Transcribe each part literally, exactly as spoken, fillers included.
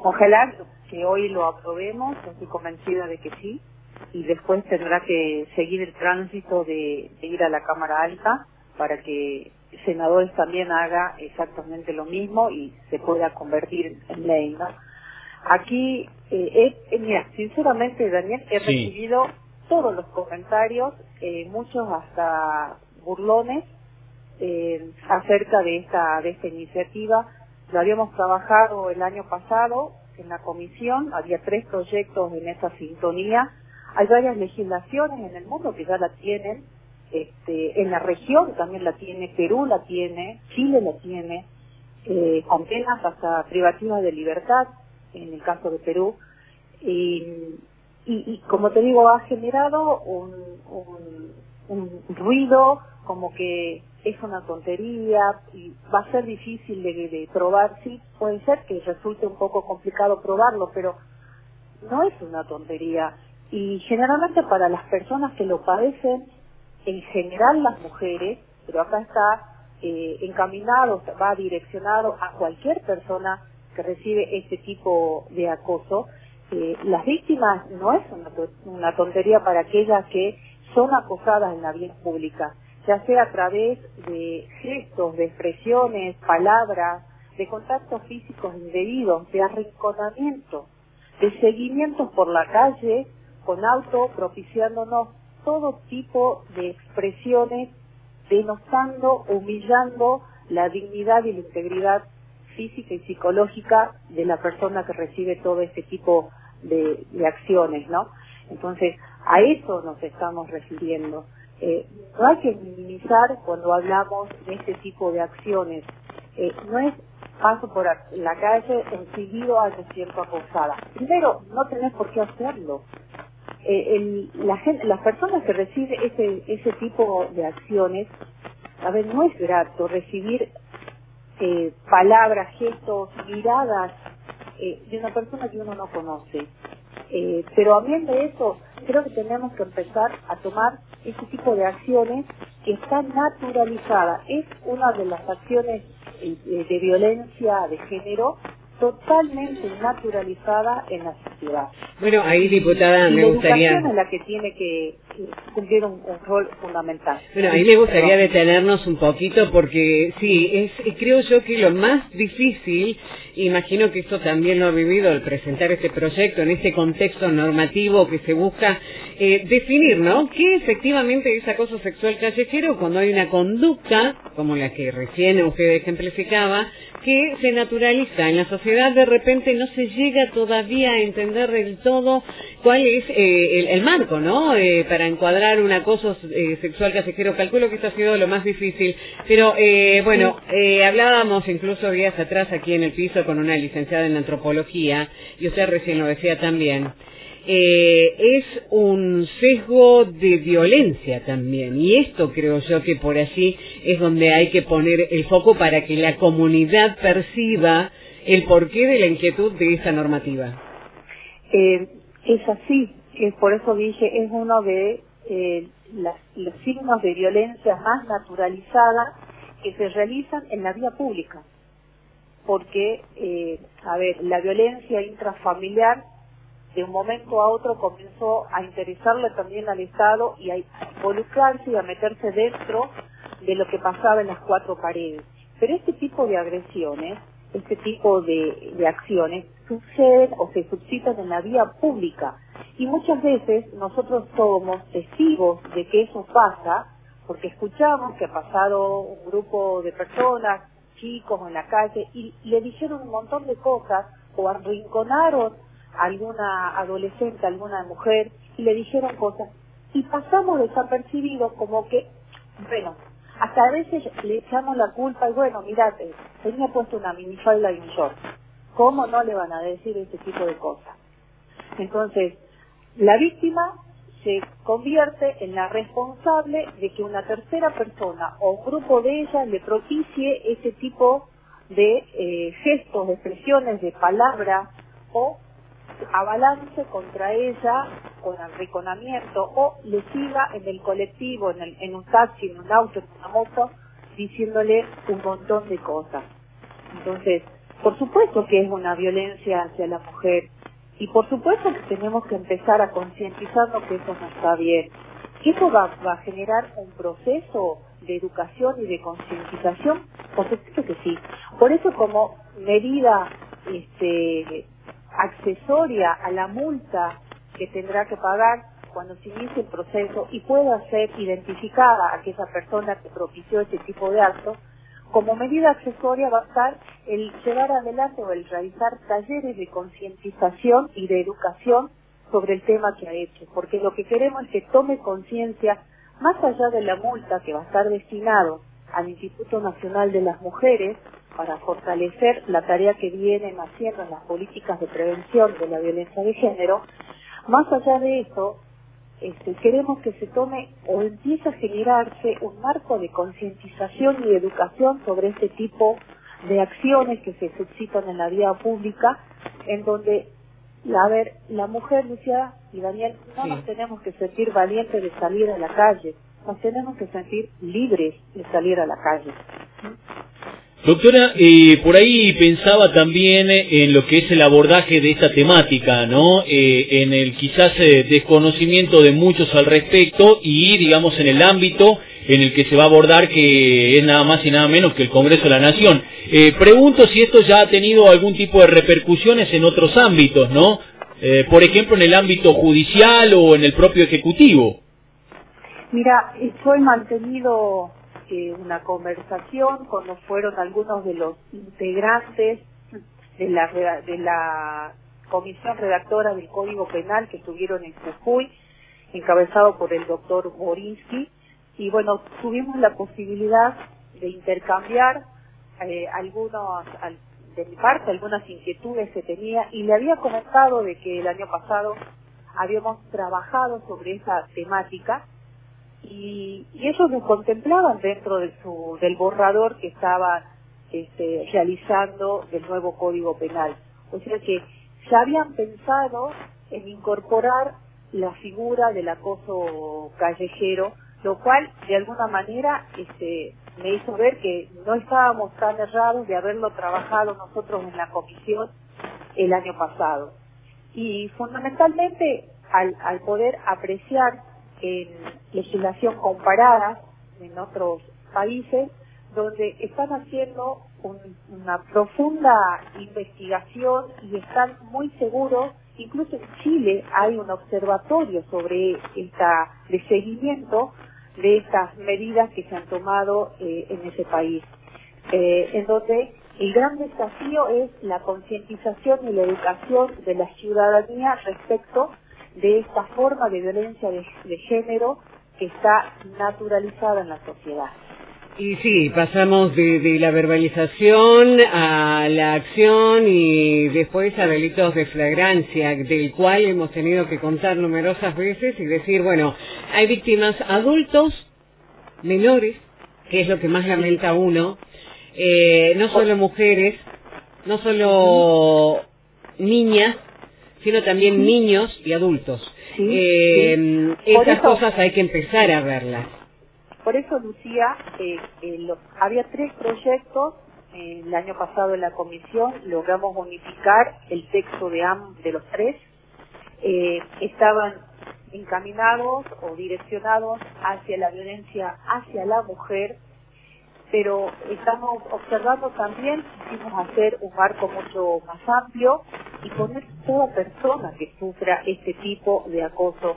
Ojalá que hoy lo aprobemos, estoy convencida de que sí, y después tendrá que seguir el tránsito de, de ir a la Cámara Alta para que senadores también haga exactamente lo mismo y se pueda convertir en ley, ¿no? Aquí, eh, eh, mira, sinceramente, Daniel, he Sí. recibido todos los comentarios, eh, muchos hasta burlones, eh, acerca de esta de esta iniciativa. Lo habíamos trabajado el año pasado en la comisión, había tres proyectos en esa sintonía. Hay varias legislaciones en el mundo que ya la tienen, este, en la región también la tiene, Perú la tiene, Chile la tiene, eh, con penas hasta privativas de libertad, en el caso de Perú. Y, y, y como te digo, ha generado un, un, un ruido como que es una tontería y va a ser difícil de, de probar. Sí, puede ser que resulte un poco complicado probarlo, pero no es una tontería. Y generalmente para las personas que lo padecen, en general las mujeres, pero acá está eh, encaminado, va direccionado a cualquier persona que recibe este tipo de acoso. Eh, las víctimas no es una, una tontería para aquellas que son acosadas en la vía pública, ya sea a través de gestos, de expresiones, palabras, de contactos físicos indebidos, de arrinconamiento, de seguimientos por la calle con auto, propiciándonos todo tipo de expresiones, denostando, humillando la dignidad y la integridad física y psicológica de la persona que recibe todo este tipo de, de acciones, ¿no? Entonces, a eso nos estamos refiriendo. Eh, no hay que minimizar cuando hablamos de este tipo de acciones. Eh, no es paso por la calle, enseguido a me siento acosada. Primero, no tenés por qué hacerlo. Eh, el, la gente, las personas que reciben ese, ese tipo de acciones, a ver, no es grato recibir eh, palabras, gestos, miradas eh, de una persona que uno no conoce. Eh, pero amén de eso, creo que tenemos que empezar a tomar ese tipo de acciones que están naturalizadas. Es una de las acciones eh, de violencia de género totalmente naturalizada en la sociedad. Bueno, ahí, diputada, y me la gustaría... educación es la que tiene que, que cumplir un, un rol fundamental. Bueno, ahí me gustaría Perdón. detenernos un poquito porque sí, es creo yo que lo más difícil, imagino que esto también lo ha vivido al presentar este proyecto en este contexto normativo que se busca eh, definir, ¿no? ¿Qué efectivamente es acoso sexual callejero cuando hay una conducta, como la que recién usted ejemplificaba, que se naturaliza en la sociedad? De repente no se llega todavía a entender del todo cuál es eh, el, el marco, ¿no? Eh, para encuadrar un acoso eh, sexual callejero. Calculo que esto ha sido lo más difícil. Pero, eh, bueno, eh, hablábamos incluso días atrás aquí en el piso con una licenciada en antropología, y usted recién lo decía también. Eh, es un sesgo de violencia también, y esto creo yo que por allí es donde hay que poner el foco para que la comunidad perciba el porqué de la inquietud de esta normativa. Eh, es así, es por eso dije, es uno de eh, las, los signos de violencia más naturalizada que se realizan en la vía pública, porque, eh, a ver, la violencia intrafamiliar de un momento a otro comenzó a interesarle también al Estado y a involucrarse y a meterse dentro de lo que pasaba en las cuatro paredes. Pero este tipo de agresiones, este tipo de, de acciones suceden o se suscitan en la vía pública, y muchas veces nosotros somos testigos de que eso pasa porque escuchamos que ha pasado un grupo de personas, chicos en la calle, y le dijeron un montón de cosas o arrinconaron a alguna adolescente, a alguna mujer, y le dijeron cosas, y pasamos desapercibidos como que, bueno, hasta a veces le echamos la culpa, y bueno, mirate, tenía puesto una minifalda y un short, ¿cómo no le van a decir ese tipo de cosas? Entonces, la víctima se convierte en la responsable de que una tercera persona o un grupo de ellas le propicie ese tipo de eh, gestos, de expresiones, de palabras, o avalarse contra ella con arrinconamiento, o le siga en el colectivo, en, el, en un taxi, en un auto, en una moto, diciéndole un montón de cosas. Entonces, por supuesto que es una violencia hacia la mujer, y por supuesto que tenemos que empezar a concientizarnos que eso no está bien. ¿Que eso va, va a generar un proceso de educación y de concientización? Por supuesto que sí. Por eso, como medida este, accesoria a la multa que tendrá que pagar cuando se inicie el proceso y pueda ser identificada aquella persona que propició ese tipo de actos, como medida accesoria va a estar el llevar adelante o el realizar talleres de concientización y de educación sobre el tema que ha hecho, porque lo que queremos es que tome conciencia, más allá de la multa que va a estar destinado al Instituto Nacional de las Mujeres para fortalecer la tarea que vienen haciendo en las políticas de prevención de la violencia de género. Más allá de eso, este, queremos que se tome o empiece a generarse un marco de concientización y de educación sobre este tipo de acciones que se suscitan en la vía pública, en donde, a ver, la mujer, Lucía y Daniel, no sí. nos tenemos que sentir valientes de salir a la calle, nos tenemos que sentir libres de salir a la calle. Doctora, eh, por ahí pensaba también en lo que es el abordaje de esta temática, ¿no? Eh, en el quizás eh, desconocimiento de muchos al respecto y, digamos, en el ámbito en el que se va a abordar, que es nada más y nada menos que el Congreso de la Nación. Eh, pregunto si esto ya ha tenido algún tipo de repercusiones en otros ámbitos, ¿no? Eh, por ejemplo, en el ámbito judicial o en el propio Ejecutivo. Mira, yo he mantenido eh, una conversación cuando fueron algunos de los integrantes de la, de la comisión redactora del Código Penal que estuvieron en Jujuy, encabezado por el doctor Borinsky, y bueno, tuvimos la posibilidad de intercambiar eh, algunos, al, de mi parte, algunas inquietudes que tenía, y le había comentado de que el año pasado habíamos trabajado sobre esa temática, y, y ellos lo contemplaban dentro de su, del borrador que estaban este, realizando del nuevo Código Penal. O sea que ya habían pensado en incorporar la figura del acoso callejero, lo cual de alguna manera este, me hizo ver que no estábamos tan errados de haberlo trabajado nosotros en la comisión el año pasado. Y fundamentalmente al, al poder apreciar en legislación comparada en otros países donde están haciendo un, una profunda investigación y están muy seguros, incluso en Chile hay un observatorio sobre esta de seguimiento de estas medidas que se han tomado eh, en ese país, eh, en donde el gran desafío es la concientización y la educación de la ciudadanía respecto de esta forma de violencia de, de género que está naturalizada en la sociedad. Y sí, pasamos de, de la verbalización a la acción y después a delitos de flagrancia, del cual hemos tenido que contar numerosas veces y decir, bueno, hay víctimas adultos, menores, que es lo que más lamenta uno, eh, no solo mujeres, no solo niñas, sino también sí. niños y adultos. Sí, eh, sí. Esas eso, cosas hay que empezar a verlas. Por eso, Lucía, eh, eh, lo, había tres proyectos. Eh, el año pasado en la comisión logramos unificar el texto de, am, de los tres. Eh, estaban encaminados o direccionados hacia la violencia hacia la mujer, pero estamos observando también, quisimos hacer un marco mucho más amplio y poner toda persona que sufra este tipo de acoso,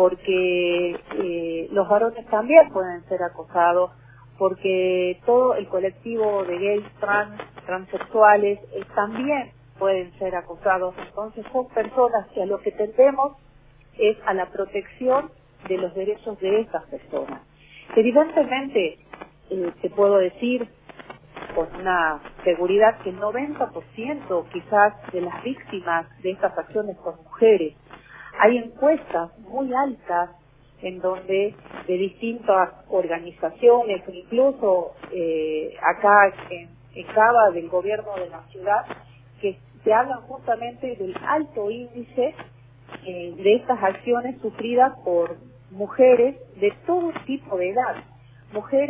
porque eh, los varones también pueden ser acosados, porque todo el colectivo de gays, trans, transexuales eh, también pueden ser acosados. Entonces son personas que a lo que tendemos es a la protección de los derechos de estas personas. Evidentemente, eh, te puedo decir con una seguridad que el noventa por ciento quizás de las víctimas de estas acciones son mujeres. Hay encuestas muy altas en donde de distintas organizaciones, incluso eh, acá en, en Cava del gobierno de la ciudad, que se hablan justamente del alto índice eh, de estas acciones sufridas por mujeres de todo tipo de edad. Mujeres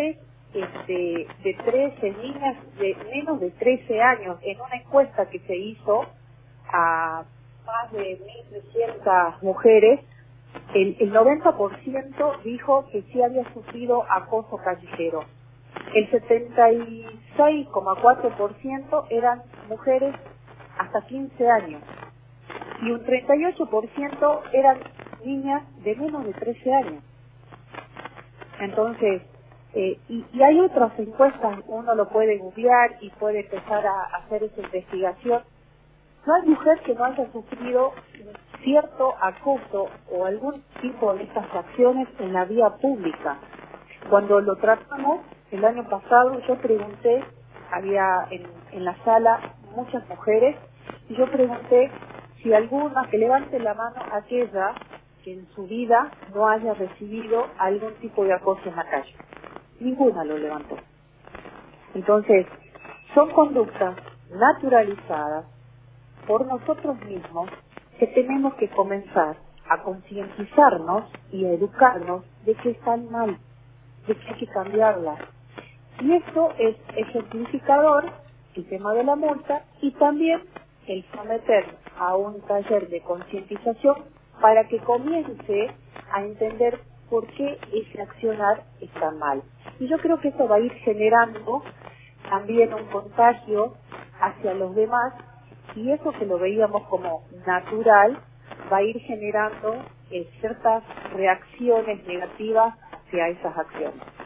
este, de trece niñas de menos de trece años, en una encuesta que se hizo a más de mil trescientas mujeres, el, el noventa por ciento dijo que sí había sufrido acoso callejero. El setenta y seis coma cuatro por ciento eran mujeres hasta quince años y un treinta y ocho por ciento eran niñas de menos de trece años. Entonces, eh, y, y hay otras encuestas, uno lo puede googlear y puede empezar a, a hacer esa investigación. No hay mujer que no haya sufrido cierto acoso o algún tipo de estas acciones en la vía pública. Cuando lo tratamos el año pasado, yo pregunté, había en, en la sala muchas mujeres, y yo pregunté si alguna, que levante la mano aquella que en su vida no haya recibido algún tipo de acoso en la calle. Ninguna lo levantó. Entonces, son conductas naturalizadas por nosotros mismos que tenemos que comenzar a concientizarnos y a educarnos de que están mal, de que hay que cambiarlas. Y esto es ejemplificador el tema de la multa y también el someter a un taller de concientización para que comience a entender por qué ese accionar está mal. Y yo creo que eso va a ir generando también un contagio hacia los demás, y eso que lo veíamos como natural va a ir generando eh, ciertas reacciones negativas hacia esas acciones.